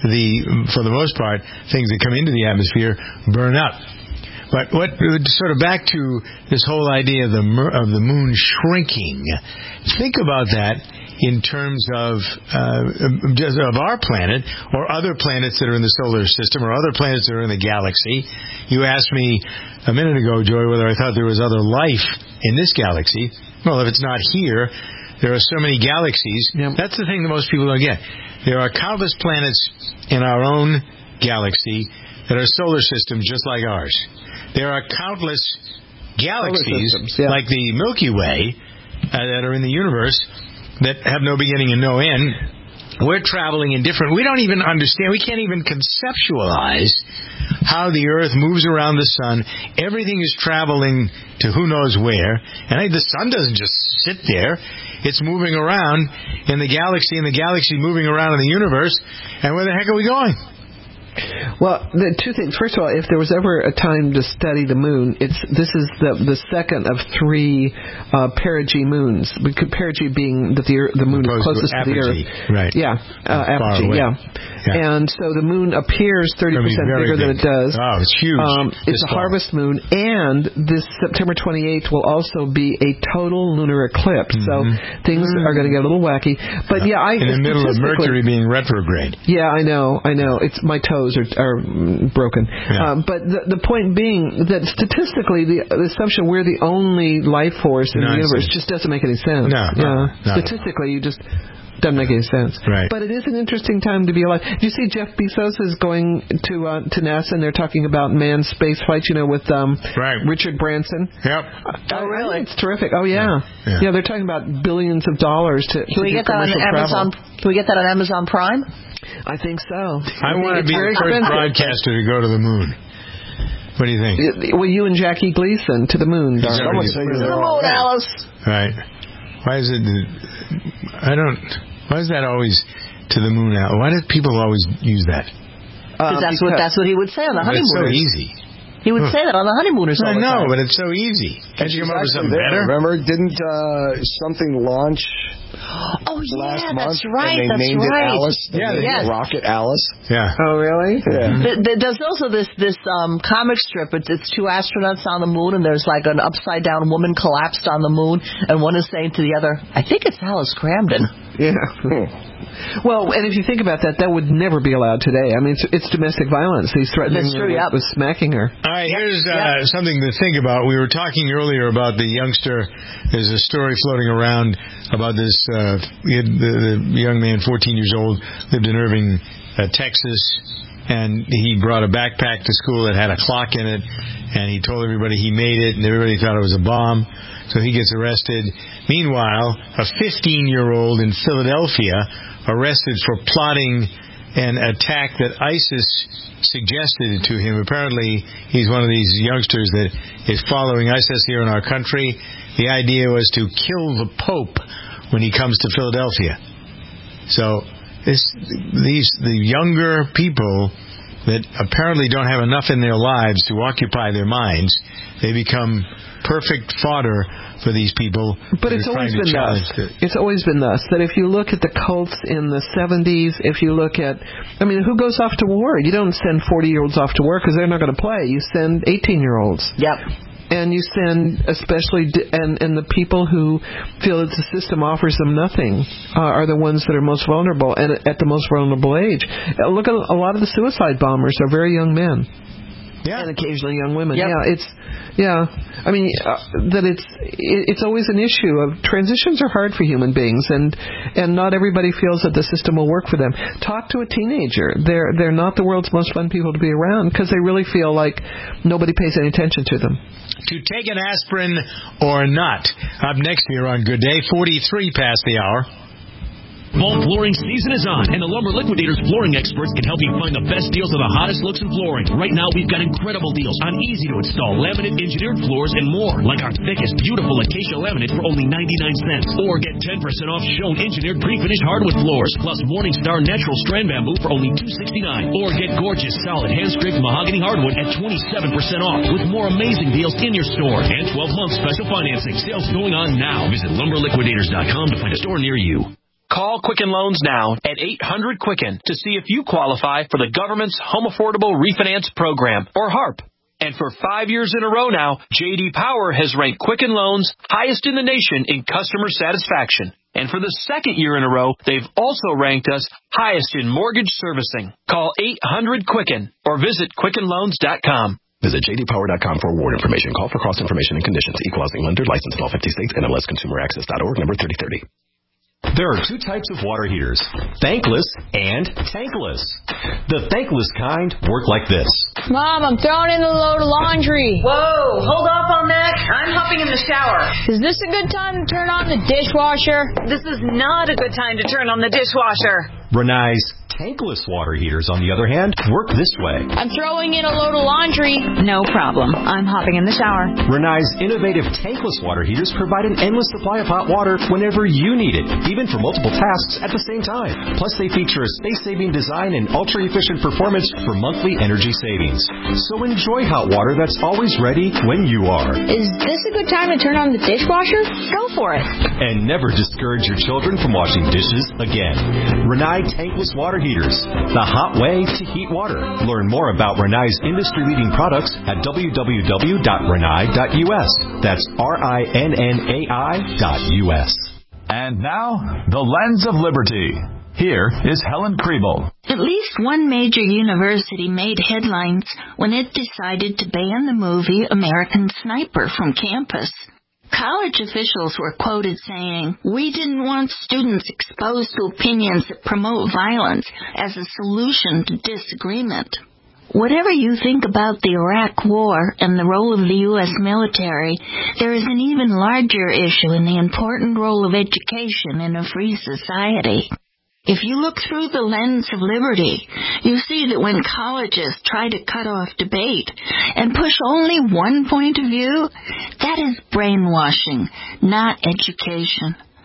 the for the most part, things that come into the atmosphere burn up. But what sort of back to this whole idea of the of the moon shrinking, think about that in terms of uh, just of our planet or other planets that are in the solar system or other planets that are in the galaxy. You asked me a minute ago, Joy, whether I thought there was other life in this galaxy. Well, if it's not here, there are so many galaxies. Yep. That's the thing that most people don't get. There are countless planets in our own galaxy that are solar systems just like ours. There are countless galaxies, systems, yeah. like the Milky Way, uh, that are in the universe that have no beginning and no end. We're traveling in different... We don't even understand. We can't even conceptualize how the Earth moves around the sun. Everything is traveling to who knows where. And the sun doesn't just sit there. It's moving around in the galaxy, and the galaxy moving around in the universe. And where the heck are we going? Well, the two things. First of all, if there was ever a time to study the moon, it's this is the the second of three uh, perigee moons. Perigee being that the the moon is closest to, to the Earth. Right. Yeah. Uh, apogee. Yeah. yeah. And so the moon appears thirty percent bigger big. than it does. Oh, it's huge. Um, it's a far. harvest moon, and this September twenty-eighth will also be a total lunar eclipse. Mm-hmm. So things mm-hmm. are going to get a little wacky. But yeah, I in the middle of Mercury being retrograde. Yeah, I know. I know. It's my toes are, are broken. Yeah. Um, but the, the point being that statistically, the, the assumption we're the only life force in Nonsense. the universe just doesn't make any sense. No, yeah. no, no. Statistically, you just doesn't make any sense. Right. But it is an interesting time to be alive. Do you see Jeff Bezos is going to uh, to NASA, and they're talking about manned space flights, you know, with um, right. Richard Branson? Yep. Oh, really? It's terrific. Oh, yeah. Yeah, yeah they're talking about billions of dollars to, can to we do get that on Amazon? Travel. Can we get that on Amazon Prime? I think so. I, I want to be the first broadcaster to go to the moon. What do you think? Well, you and Jackie Gleason to the moon. Someone say to the moon, Alice. Right. Why is it... I don't... Why is that always to the moon now. Why do people always use that? Because that's what that's what he would say on the It's so honeymooners. easy. He would say that on the honeymooners all I the know, time. but it's so easy. Can't you come up with something There, better? Remember, didn't uh, something launch Oh, yeah, last month? that's right. And they that's named right. it Alice. They Yeah, named yes. it Rocket Alice. Yeah. Oh, really? Yeah. Th- th- There's also this this um, comic strip. It's, it's two astronauts on the moon, and there's like an upside down woman collapsed on the moon, and one is saying to the other, "I think it's Alice Cramden." Yeah. Well, and if you think about that, that would never be allowed today. I mean, it's, it's domestic violence. He's threatening That's true, her yep. with smacking her. All right, here's uh, something to think about. We were talking earlier about the youngster. There's a story floating around about this uh, he had, the, the young man, fourteen years old, lived in Irving, uh, Texas, and he brought a backpack to school that had a clock in it, and he told everybody he made it, and everybody thought it was a bomb, so he gets arrested. Meanwhile, a fifteen-year-old in Philadelphia arrested for plotting an attack that ISIS suggested to him. Apparently, he's one of these youngsters that is following ISIS here in our country. The idea was to kill the Pope when he comes to Philadelphia. So this, these the younger people that apparently don't have enough in their lives to occupy their minds, they become perfect fodder for these people. But it's always been thus. It's always been thus. That if you look at the cults in the seventies, if you look at, I mean, who goes off to war? You don't send forty-year-olds off to war because they're not going to play. You send eighteen-year-olds. Yep. And you send, especially, and and the people who feel that the system offers them nothing uh, are the ones that are most vulnerable and at the most vulnerable age. Uh, look at a lot of the suicide bombers are very young men. Yeah. And occasionally young women. Yep. Yeah, it's, yeah. I mean, uh, that it's it, it's always an issue of transitions are hard for human beings, and and not everybody feels that the system will work for them. Talk to a teenager. They're they're not the world's most fun people to be around because they really feel like nobody pays any attention to them. To take an aspirin or not. Up next here on Good Day, forty-three past the hour. Fall flooring season is on, and the Lumber Liquidators flooring experts can help you find the best deals on the hottest looks in flooring. Right now, we've got incredible deals on easy-to-install laminate engineered floors and more, like our thickest, beautiful acacia laminate for only ninety-nine cents. Or get ten percent off Schoen engineered pre-finished hardwood floors, plus Morningstar natural strand bamboo for only two dollars and sixty-nine cents. Or get gorgeous, solid, hand-scraped mahogany hardwood at twenty-seven percent off, with more amazing deals in your store. And twelve month special financing. Sales going on now. Visit lumber liquidators dot com to find a store near you. Call Quicken Loans now at eight hundred Quicken to see if you qualify for the government's Home Affordable Refinance Program, or HARP. And for five years in a row now, J D Power has ranked Quicken Loans highest in the nation in customer satisfaction. And for the second year in a row, they've also ranked us highest in mortgage servicing. Call eight hundred Quicken or visit quicken loans dot com. Visit j d power dot com for award information. Call for cost information and conditions. Equal housing lender. Licensed in all fifty states. N M L S consumer access dot org. Number thirty thirty. There are two types of water heaters, thankless and tankless. The thankless kind work like this. Mom, I'm throwing in a load of laundry. Whoa, hold off on that. I'm hopping in the shower. Is this a good time to turn on the dishwasher? This is not a good time to turn on the dishwasher. Rinnai's tankless water heaters, on the other hand, work this way. I'm throwing in a load of laundry. No problem. I'm hopping in the shower. Rinnai's innovative tankless water heaters provide an endless supply of hot water whenever you need it, even for multiple tasks at the same time. Plus, they feature a space-saving design and ultra-efficient performance for monthly energy savings. So enjoy hot water that's always ready when you are. Is this a good time to turn on the dishwasher? Go for it. And never discourage your children from washing dishes again. Rinnai tankless water heaters, the hot way to heat water. Learn more about Rinnai's industry-leading products at w w w dot rinnai dot u s. That's R I N N A I dot U S. And now, the Lens of Liberty. Here is Helen Kriebel. At least one major university made headlines when it decided to ban the movie American Sniper from campus. College officials were quoted saying, "We didn't want students exposed to opinions that promote violence as a solution to disagreement." Whatever you think about the Iraq War and the role of the U S military, there is an even larger issue in the important role of education in a free society. If you look through the lens of liberty, you see that when colleges try to cut off debate and push only one point of view, that is brainwashing, not education.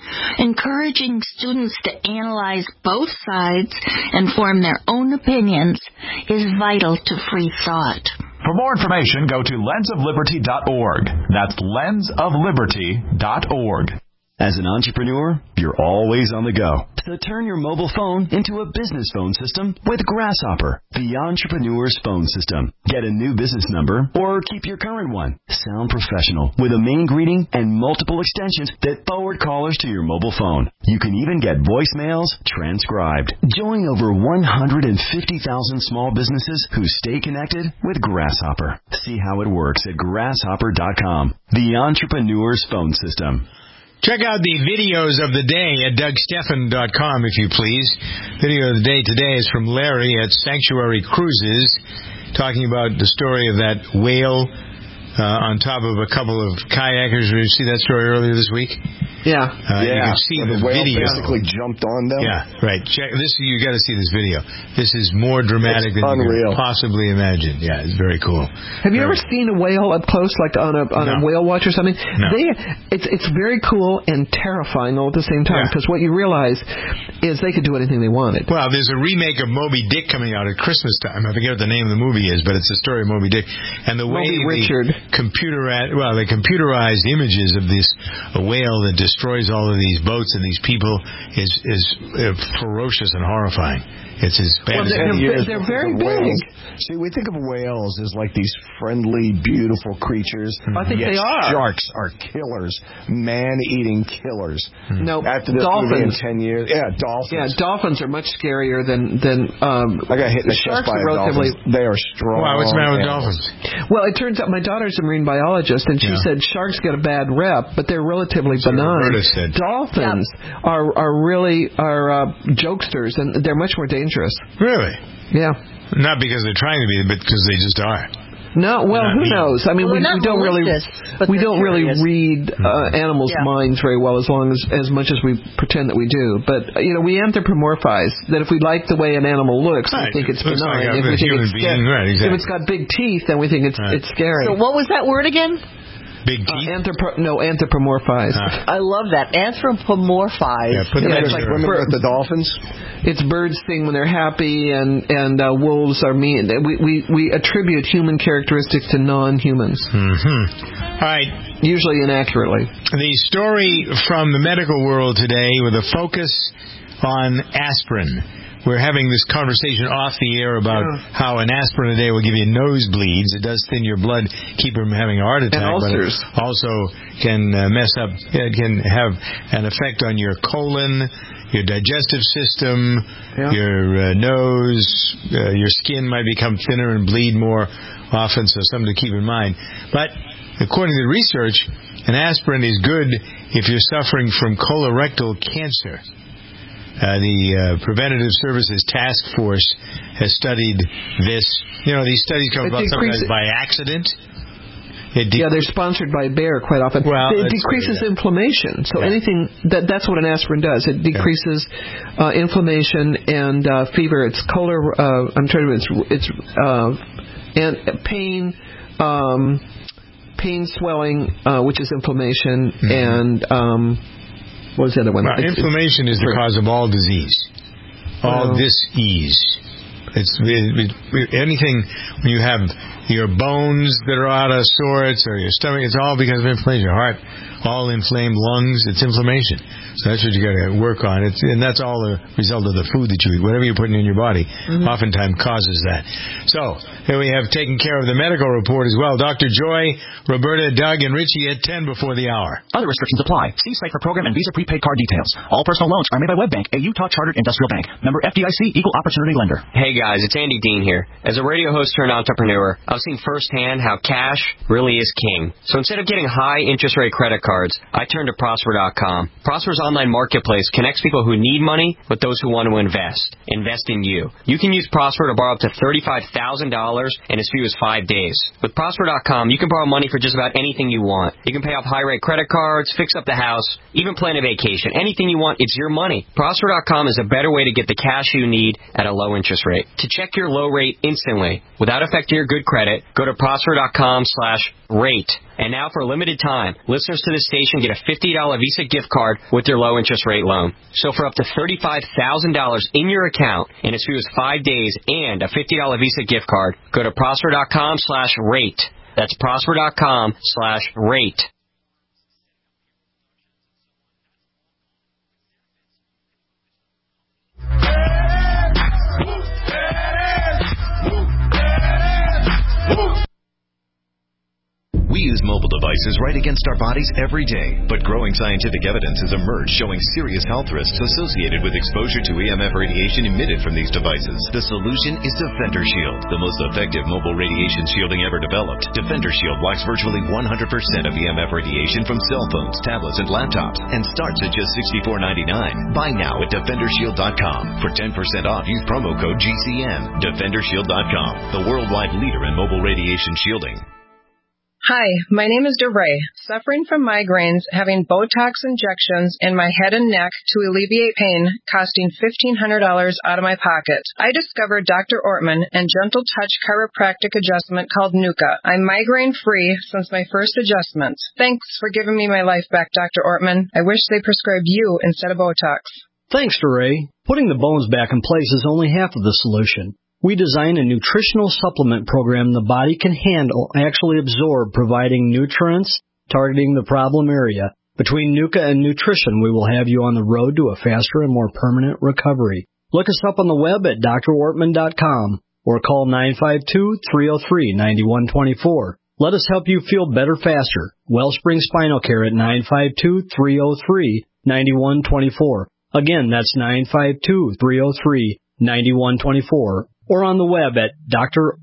Encouraging students to analyze both sides and form their own opinions is vital to free thought. For more information, go to lens of liberty dot org. That's lens of liberty dot org. As an entrepreneur, you're always on the go. So turn your mobile phone into a business phone system with Grasshopper, the entrepreneur's phone system. Get a new business number or keep your current one. Sound professional with a main greeting and multiple extensions that forward callers to your mobile phone. You can even get voicemails transcribed. Join over one hundred fifty thousand small businesses who stay connected with Grasshopper. See how it works at grasshopper dot com, the entrepreneur's phone system. Check out the videos of the day at doug steffen dot com, if you please. Video of the day today is from Larry at Sanctuary Cruises, talking about the story of that whale uh, on top of a couple of kayakers. Did you see that story earlier this week? Yeah. Uh, yeah. You can see the, the whale video. basically jumped on them. Yeah, right. Check this. You got to see this video. This is more dramatic it's than unreal. you can possibly imagine. Yeah, it's very cool. Have you very ever seen a whale up close, like on a on no. a whale watch or something? No. They, it's it's very cool and terrifying all at the same time, because yeah. what you realize is they could do anything they wanted. Well, there's a remake of Moby Dick coming out at Christmas time. I forget what the name of the movie is, but it's the story of Moby Dick. And the way Moby Richard. the computerized, well, the computerized images of this a whale that destroys all of these boats and these people is is uh, ferocious and horrifying. It's as bad well, as they're, years. they're very big. See, we think of whales as like these friendly, beautiful creatures. I think Yet they are. Sharks are killers, man-eating killers. No, after this dolphins. movie in ten years, yeah, dolphins. Yeah, dolphins are much scarier than than. Um, I got hit in the chest by a relatively. dolphin. They are strong. Wow, what's the matter with animals. dolphins? Well, it turns out my daughter's a marine biologist, and she yeah. said sharks get a bad rep, but they're relatively so benign. Said. Dolphins yeah. are are really are uh, jokesters, and they're much more dangerous. Really? Yeah. Not because they're trying to be, but because they just are. No, well, who mean. knows? I mean, well, we, we don't really we don't really read uh, animals' yeah. minds very well, as long as as much as we pretend that we do. But uh, you know, we anthropomorphize that if we like the way an animal looks, right. we think it's looks benign. Like if we think it's being, right, exactly. if it's got big teeth, then we think it's right. it's scary. So what was that word again? Big teeth? Uh, anthropo- no, anthropomorphized. Ah. I love that. Anthropomorphized. Yeah, put yeah, that it's in like Women for, with the dolphins? It's birds sing when they're happy, and and uh, wolves are mean. We, we we attribute human characteristics to non-humans. Mm-hmm. All right. Usually inaccurately. The story from the medical world today with a focus on aspirin. We're having this conversation off the air about yeah. how an aspirin a day will give you nosebleeds. It does thin your blood, keep you from having a heart attack. And ulcers. But it also can uh, mess up, it can have an effect on your colon, your digestive system, yeah. your uh, nose, uh, your skin might become thinner and bleed more often, so something to keep in mind. But according to the research, an aspirin is good if you're suffering from colorectal cancer. Uh, the uh, Preventative Services Task Force has studied this. You know, these studies come about sometimes by accident. It de- yeah, they're sponsored by Bayer quite often. Well, it decreases yeah. inflammation. So yeah. anything that that's what an aspirin does. It decreases yeah. uh, inflammation and uh, fever. It's color. Uh, I'm trying to. It's it's uh, and pain. Um, pain, swelling, uh, which is inflammation, mm-hmm. and um, what was the other one? Well, it's, inflammation it's, is the cause of all disease, all well, dis-ease. It's it, it, anything when you have your bones that are out of sorts or your stomach, it's all because of inflammation. Your heart, all inflamed lungs, it's inflammation. So that's what you got to work on. It's, and that's all the result of the food that you eat. Whatever you're putting in your body mm-hmm. oftentimes causes that. So here we have taken care of the medical report as well. Doctor Joy, Roberta, Doug, and Richie at ten before the hour. Other restrictions apply. See site for program and Visa prepaid card details. All personal loans are made by WebBank, a Utah chartered industrial bank. Member F D I C, equal opportunity lender. Hey guys, it's Andy Dean here. As a radio host turned entrepreneur, I've seen firsthand how cash really is king. So instead of getting high interest rate credit cards, I turned to Prosper dot com. Prosper's online marketplace connects people who need money with those who want to invest. Invest in you. You can use Prosper to borrow up to thirty-five thousand dollars in as few as five days. With Prosper dot com, you can borrow money for just about anything you want. You can pay off high-rate credit cards, fix up the house, even plan a vacation. Anything you want, it's your money. Prosper dot com is a better way to get the cash you need at a low interest rate. To check your low rate instantly, without affecting your good credit, credit, go to Prosper.com slash rate. And now for a limited time, listeners to this station get a fifty dollars Visa gift card with their low interest rate loan. So for up to thirty-five thousand dollars in your account in as few as five days and a fifty dollars Visa gift card, go to Prosper.com slash rate. That's Prosper.com slash rate. We use mobile devices right against our bodies every day, but growing scientific evidence has emerged showing serious health risks associated with exposure to E M F radiation emitted from these devices. The solution is Defender Shield, the most effective mobile radiation shielding ever developed. Defender Shield blocks virtually one hundred percent of E M F radiation from cell phones, tablets, and laptops, and starts at just sixty-four ninety-nine. Buy now at Defender Shield dot com. For ten percent off, use promo code G C N. Defender Shield dot com, the worldwide leader in mobile radiation shielding. Hi, my name is DeRay, suffering from migraines, having Botox injections in my head and neck to alleviate pain, costing fifteen hundred dollars out of my pocket. I discovered Doctor Ortman and Gentle Touch chiropractic adjustment called Nuka. I'm migraine-free since my first adjustment. Thanks for giving me my life back, Doctor Ortman. I wish they prescribed you instead of Botox. Thanks, DeRay. Putting the bones back in place is only half of the solution. We design a nutritional supplement program the body can handle, actually absorb, providing nutrients, targeting the problem area. Between Nuka and nutrition, we will have you on the road to a faster and more permanent recovery. Look us up on the web at D R Ortman dot com or call nine five two, three oh three, nine one two four. Let us help you feel better faster. Wellspring Spinal Care at nine five two, three oh three, nine one two four. Again, that's nine five two, three oh three, nine one two four. Or on the web at D R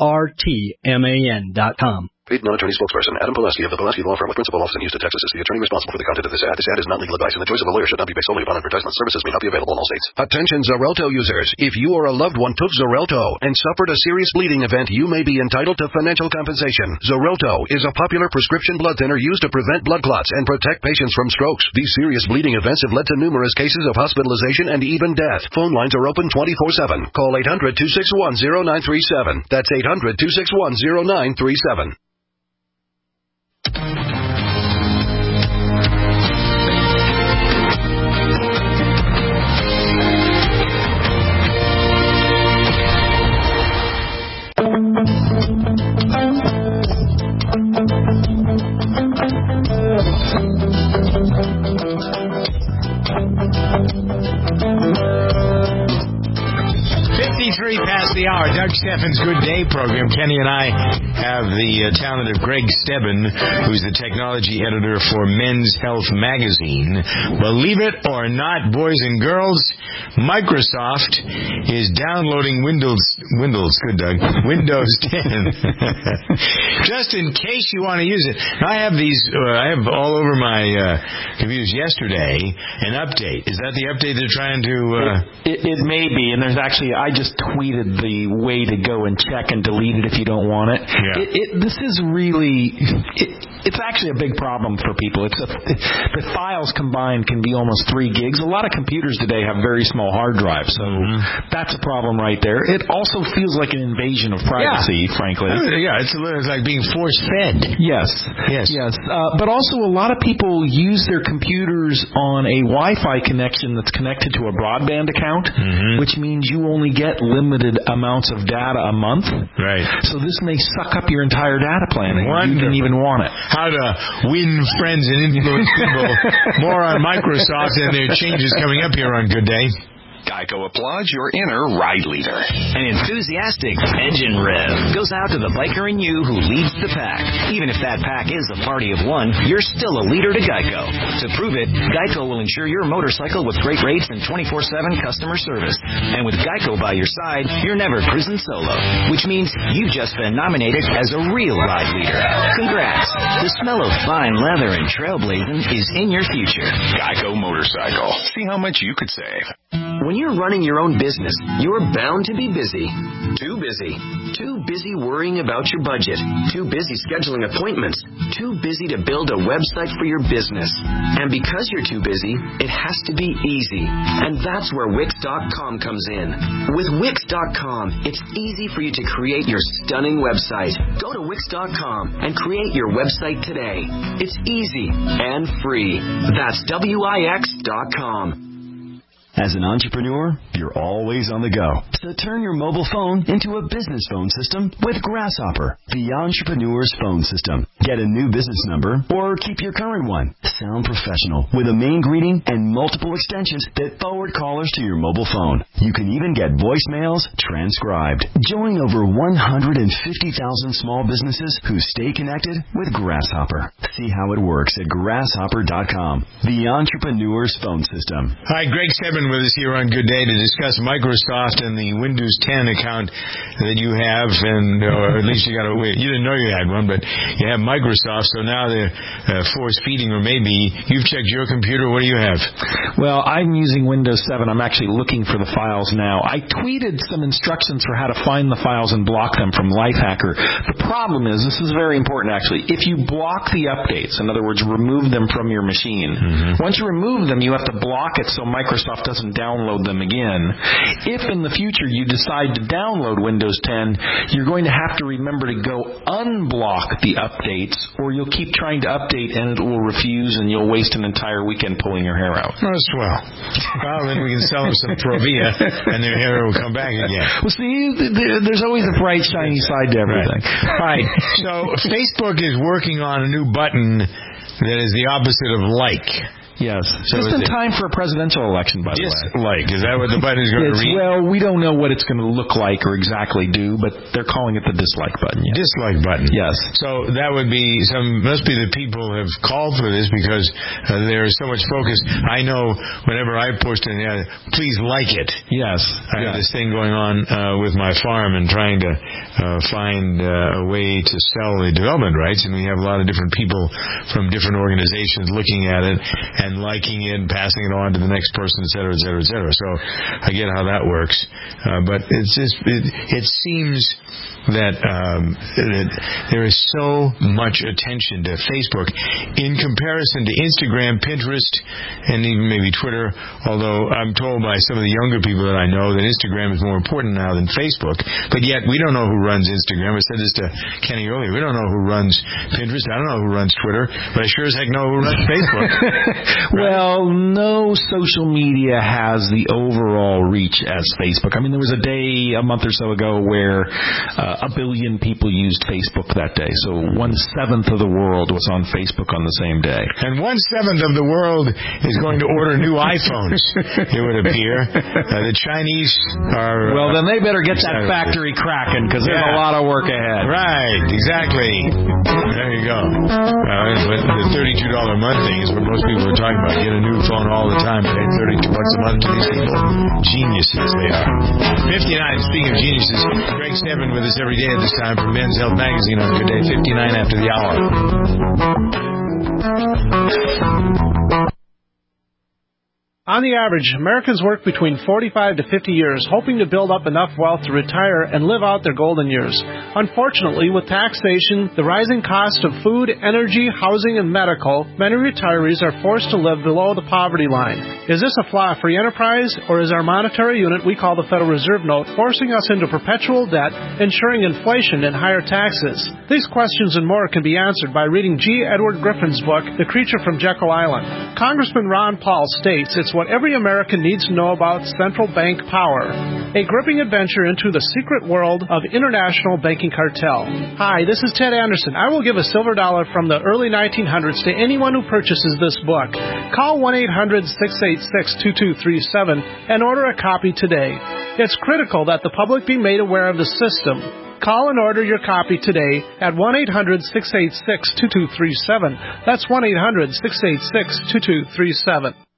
Ortman dot com. Paid non-attorney spokesperson Adam Pileski of the Pileski Law Firm with principal office in Houston, Texas is the attorney responsible for the content of this ad. This ad is not legal advice, and the choice of a lawyer should not be based solely upon advertisement. Services may not be available in all states. Attention Xarelto users. If you or a loved one took Xarelto and suffered a serious bleeding event, you may be entitled to financial compensation. Xarelto is a popular prescription blood thinner used to prevent blood clots and protect patients from strokes. These serious bleeding events have led to numerous cases of hospitalization and even death. Phone lines are open twenty-four seven. Call eight hundred, two six one, zero nine three seven. That's eight hundred, two six one, zero nine three seven. fifty-three past the hour. Doug Steffen's Good Day program. Kenny and I have the uh, talented Greg Stebbin, who's the technology editor for Men's Health magazine. Believe it or not, boys and girls, Microsoft is downloading Windows, Windows, good Doug, Windows ten. Just in case you want to use it. I have these, uh, I have all over my uh, computers yesterday an update. Is that the update they're trying to... Uh... It, it, it may be, and there's actually, I just tweeted the way to go and check and delete it if you don't want it. Yeah. it, it this is really... It, it's actually a big problem for people. It's a, it, the files combined can be almost three gigs. A lot of computers today have very small hard drives, so mm-hmm. that's a problem right there. It also feels like an invasion of privacy, yeah. frankly. Yeah, it's, it's like being force-fed. Yes. Yes. Yes. Uh, but also a lot of people use their computers on a Wi-Fi connection that's connected to a broadband account, mm-hmm. which means you only get limited amounts of data a month. Right. So this may suck up your entire data plan, and Wonderful. you didn't even want it. How to win friends and influence people. More on Microsoft and their changes coming up here on Good Day. Geico applauds your inner ride leader. An enthusiastic engine rev goes out to the biker in you who leads the pack. Even if that pack is a party of one, you're still a leader to Geico. To prove it, Geico will insure your motorcycle with great rates and twenty-four seven customer service. And with Geico by your side, you're never cruising solo, which means you've just been nominated as a real ride leader. Congrats. The smell of fine leather and trailblazing is in your future. Geico Motorcycle. See how much you could save. When you're running your own business, you're bound to be busy. Too busy. Too busy worrying about your budget. Too busy scheduling appointments. Too busy to build a website for your business. And because you're too busy, it has to be easy. And that's where Wix dot com comes in. With Wix dot com, it's easy for you to create your stunning website. Go to Wix dot com and create your website today. It's easy and free. That's W I X dot com. As an entrepreneur, you're always on the go. So turn your mobile phone into a business phone system with Grasshopper, the entrepreneur's phone system. Get a new business number or keep your current one. Sound professional with a main greeting and multiple extensions that forward callers to your mobile phone. You can even get voicemails transcribed. Join over one hundred fifty thousand small businesses who stay connected with Grasshopper. See how it works at grasshopper dot com, the entrepreneur's phone system. Hi, Greg Stedman with us here on Good Day to discuss Microsoft and the Windows ten account that you have, and or at least you got to wait. You didn't know you had one, but you have Microsoft, so now they're uh, force feeding, or maybe you've checked your computer. What do you have? Well, I'm using Windows seven. I'm actually looking for the files now. I tweeted some instructions for how to find the files and block them from Lifehacker. The problem is, this is very important actually, if you block the updates, in other words, remove them from your machine, mm-hmm. once you remove them, you have to block it so Microsoft doesn't download them again. If in the future you decide to download Windows ten, you're going to have to remember to go unblock the updates, or you'll keep trying to update and it will refuse, and you'll waste an entire weekend pulling your hair out. Oh, swell. Well, then we can sell them some Provia, and their hair will come back again. Well, see, there's always a bright, shiny side to everything. Right. Right. So Facebook is working on a new button that is the opposite of like. Yes. So just in time for a presidential election, by the Dislike. way. Like, is that what the button is going it's, to read? Well, we don't know what it's going to look like or exactly do, but they're calling it the dislike button. Yes. Dislike button. Yes. So that would be some, must be the people have called for this because uh, there is so much focus. I know whenever I post in there, please like it. Yes. I yes. have this thing going on uh, with my farm and trying to uh, find uh, a way to sell the development rights, and we have a lot of different people from different organizations looking at it and liking it and passing it on to the next person, et cetera, et cetera, et cetera. So I get how that works. Uh, but it's just, it, it seems that, um, that there is so much attention to Facebook in comparison to Instagram, Pinterest, and even maybe Twitter, although I'm told by some of the younger people that I know that Instagram is more important now than Facebook. But yet we don't know who runs Instagram. I said this to Kenny earlier. We don't know who runs Pinterest. I don't know who runs Twitter, but I sure as heck know who runs Facebook. Right? Well, no social media has the overall reach as Facebook. I mean, there was a day a month or so ago where uh, a billion people used Facebook that day. So one-seventh of the world was on Facebook on the same day. And one-seventh of the world is going to order new iPhones, it would appear. Uh, the Chinese are... Well, then they better get that factory cracking, because there's yeah. a lot of work ahead. Right, exactly. There you go. Uh, but the thirty-two dollars a month thing is what most people are talking about. Get a new phone all the time, pay thirty-two bucks a month to these people. Geniuses they are. fifty-nine, speaking of geniuses, Greg Stedman with us every day at this time from Men's Health Magazine on Good Day, fifty-nine after the hour. On the average, Americans work between forty-five to fifty years, hoping to build up enough wealth to retire and live out their golden years. Unfortunately, with taxation, the rising cost of food, energy, housing, and medical, many retirees are forced to live below the poverty line. Is this a flaw free enterprise, or is our monetary unit we call the Federal Reserve Note forcing us into perpetual debt, ensuring inflation and higher taxes? These questions and more can be answered by reading G. Edward Griffin's book, The Creature from Jekyll Island. Congressman Ron Paul states it's what every American needs to know about central bank power. A gripping adventure into the secret world of international banking cartel. Hi, this is Ted Anderson. I will give a silver dollar from the early nineteen hundreds to anyone who purchases this book. Call one eight hundred, six eight six, two two three seven and order a copy today. It's critical that the public be made aware of the system. Call and order your copy today at one eight hundred, six eight six, two two three seven. That's one eight hundred, six eight six, two two three seven.